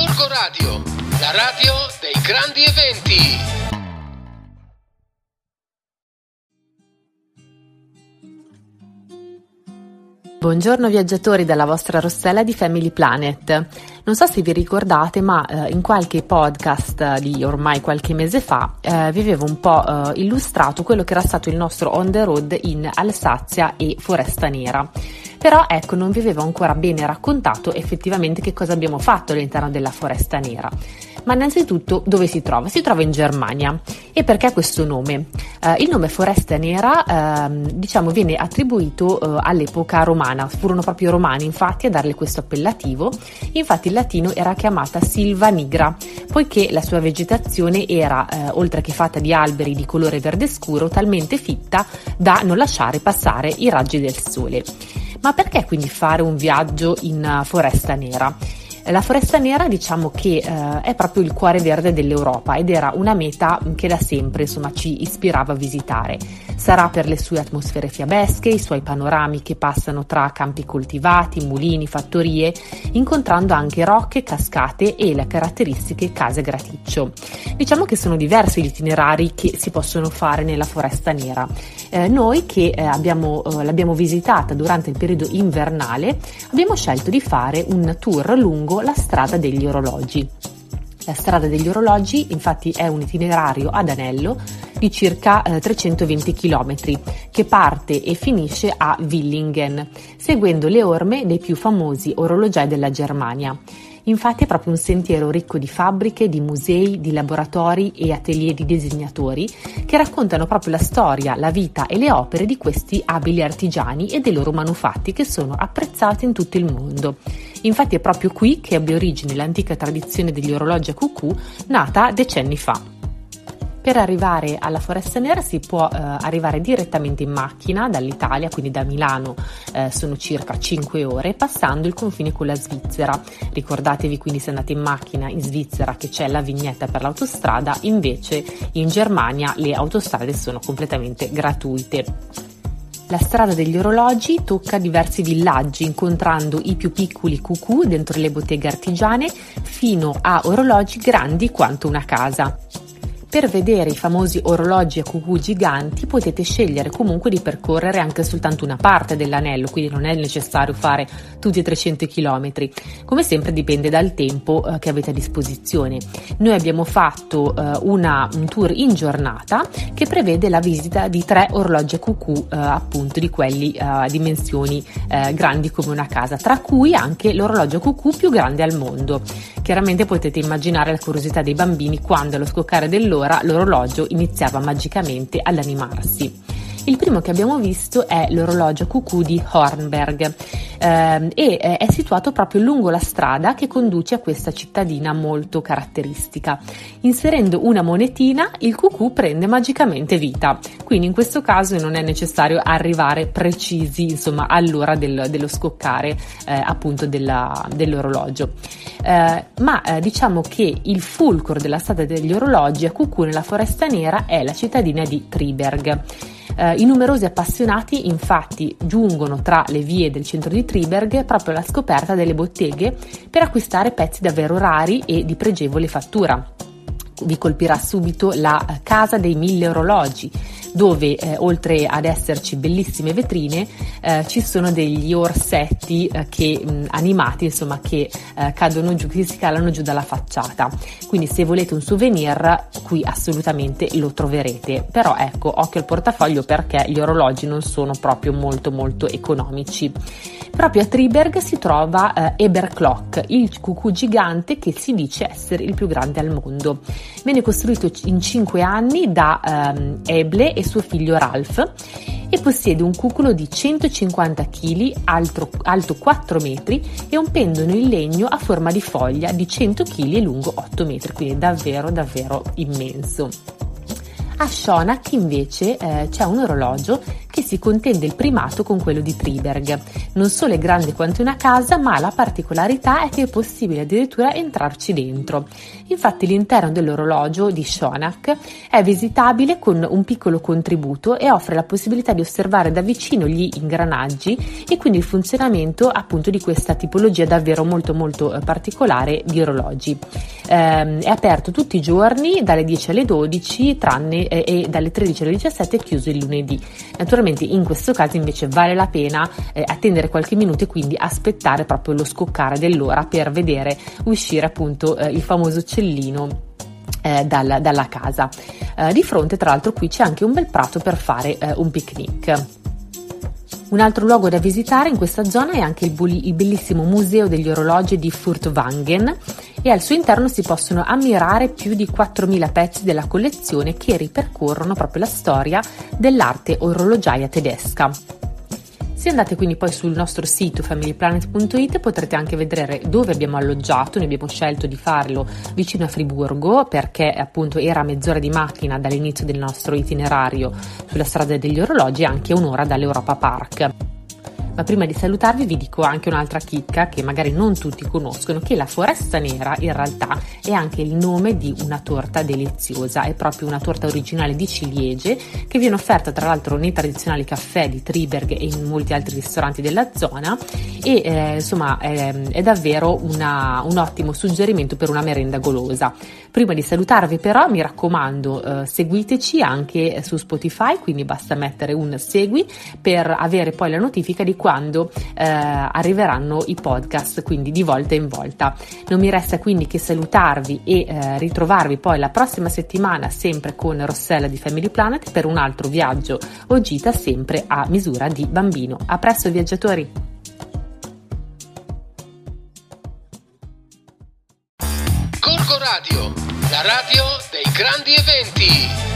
Gorgo Radio, la radio dei grandi eventi. Buongiorno viaggiatori dalla vostra Rossella di Family Planet. Non so se vi ricordate, ma in qualche podcast di ormai qualche mese fa vi avevo un po' illustrato quello che era stato il nostro on the road in Alsazia e Foresta Nera. Però ecco, non vi avevo ancora bene raccontato effettivamente che cosa abbiamo fatto all'interno della Foresta Nera. Ma innanzitutto dove si trova? Si trova in Germania. E perché questo nome? Il nome Foresta Nera viene attribuito all'epoca romana. Furono proprio i romani infatti a darle questo appellativo. Infatti in latino era chiamata Silva Nigra, poiché la sua vegetazione era, oltre che fatta di alberi di colore verde scuro, talmente fitta da non lasciare passare i raggi del sole. Ma perché quindi fare un viaggio in Foresta Nera? La Foresta Nera diciamo che è proprio il cuore verde dell'Europa ed era una meta che da sempre ci ispirava a visitare. Sarà per le sue atmosfere fiabesche, i suoi panorami che passano tra campi coltivati, mulini, fattorie, incontrando anche rocche, cascate e le caratteristiche case graticcio. Diciamo che sono diversi gli itinerari che si possono fare nella Foresta Nera. Noi che l'abbiamo visitata durante il periodo invernale abbiamo scelto di fare un tour lungo la strada degli orologi. La strada degli orologi infatti è un itinerario ad anello di circa 320 km che parte e finisce a Villingen, seguendo le orme dei più famosi orologiai della Germania. Infatti è proprio un sentiero ricco di fabbriche, di musei, di laboratori e atelier di disegnatori che raccontano proprio la storia, la vita e le opere di questi abili artigiani e dei loro manufatti che sono apprezzati in tutto il mondo. Infatti è proprio qui che ebbe origine l'antica tradizione degli orologi a cucù, nata decenni fa. Per arrivare alla Foresta Nera si può arrivare direttamente in macchina dall'Italia, quindi da Milano sono circa 5 ore, passando il confine con la Svizzera. Ricordatevi quindi se andate in macchina in Svizzera che c'è la vignetta per l'autostrada, invece in Germania le autostrade sono completamente gratuite. La strada degli orologi tocca diversi villaggi, incontrando i più piccoli cucù dentro le botteghe artigiane fino a orologi grandi quanto una casa. Per vedere i famosi orologi a cucù giganti potete scegliere comunque di percorrere anche soltanto una parte dell'anello, quindi non è necessario fare tutti i 300 km. Come sempre dipende dal tempo che avete a disposizione. Noi abbiamo fatto un tour in giornata che prevede la visita di 3 orologi a cucù, appunto di quelli a dimensioni grandi come una casa, tra cui anche l'orologio a cucù più grande al mondo. Chiaramente potete immaginare la curiosità dei bambini quando allo scoccare dell'ora l'orologio iniziava magicamente ad animarsi. Il primo che abbiamo visto è l'orologio a cucù di Hornberg e è situato proprio lungo la strada che conduce a questa cittadina molto caratteristica. Inserendo una monetina il cucù prende magicamente vita, quindi in questo caso non è necessario arrivare precisi all'ora dello scoccare appunto dell'orologio. Ma diciamo che il fulcro della strada degli orologi a cucù nella Foresta Nera è la cittadina di Triberg. I numerosi appassionati infatti giungono tra le vie del centro di Triberg proprio alla scoperta delle botteghe per acquistare pezzi davvero rari e di pregevole fattura. Vi colpirà subito la casa dei 1000 orologi, dove oltre ad esserci bellissime vetrine ci sono degli orsetti animati che cadono giù, che si calano giù dalla facciata. Quindi se volete un souvenir qui assolutamente lo troverete, però ecco, occhio al portafoglio perché gli orologi non sono proprio molto molto economici. Proprio a Triberg si trova Eberklock, il cucù gigante che si dice essere il più grande al mondo. Venne costruito in 5 anni da Eble e suo figlio Ralph e possiede un cuculo di 150 kg, alto 4 metri e un pendolo in legno a forma di foglia di 100 kg e lungo 8 metri, quindi davvero davvero immenso. A Schonach invece c'è un orologio che si contende il primato con quello di Triberg. Non solo è grande quanto una casa, ma la particolarità è che è possibile addirittura entrarci dentro. Infatti l'interno dell'orologio di Schonach è visitabile con un piccolo contributo e offre la possibilità di osservare da vicino gli ingranaggi e quindi il funzionamento appunto di questa tipologia davvero molto particolare di orologi. È aperto tutti i giorni dalle 10 alle 12 e dalle 13 alle 17 è chiuso il lunedì. Naturalmente in questo caso invece vale la pena attendere qualche minuto e quindi aspettare proprio lo scoccare dell'ora per vedere uscire appunto il famoso uccellino dalla casa. Di fronte tra l'altro qui c'è anche un bel prato per fare un picnic. Un altro luogo da visitare in questa zona è anche il bellissimo museo degli orologi di Furtwangen e al suo interno si possono ammirare più di 4.000 pezzi della collezione che ripercorrono proprio la storia dell'arte orologiaia tedesca. Se andate quindi poi sul nostro sito familyplanet.it potrete anche vedere dove abbiamo alloggiato. Noi abbiamo scelto di farlo vicino a Friburgo perché appunto era a mezz'ora di macchina dall'inizio del nostro itinerario sulla strada degli orologi e anche a un'ora dall'Europa Park. Ma prima di salutarvi vi dico anche un'altra chicca che magari non tutti conoscono, che la Foresta Nera in realtà è anche il nome di una torta deliziosa, è proprio una torta originale di ciliegie che viene offerta tra l'altro nei tradizionali caffè di Triberg e in molti altri ristoranti della zona e insomma è davvero un ottimo suggerimento per una merenda golosa. Prima di salutarvi però mi raccomando seguiteci anche su Spotify, quindi basta mettere un segui per avere poi la notifica di quando arriveranno i podcast, quindi di volta in volta. Non mi resta quindi che salutarvi e ritrovarvi poi la prossima settimana sempre con Rossella di Family Planet per un altro viaggio o gita sempre a misura di bambino. A presto viaggiatori! Gorgo Radio, la radio dei grandi eventi.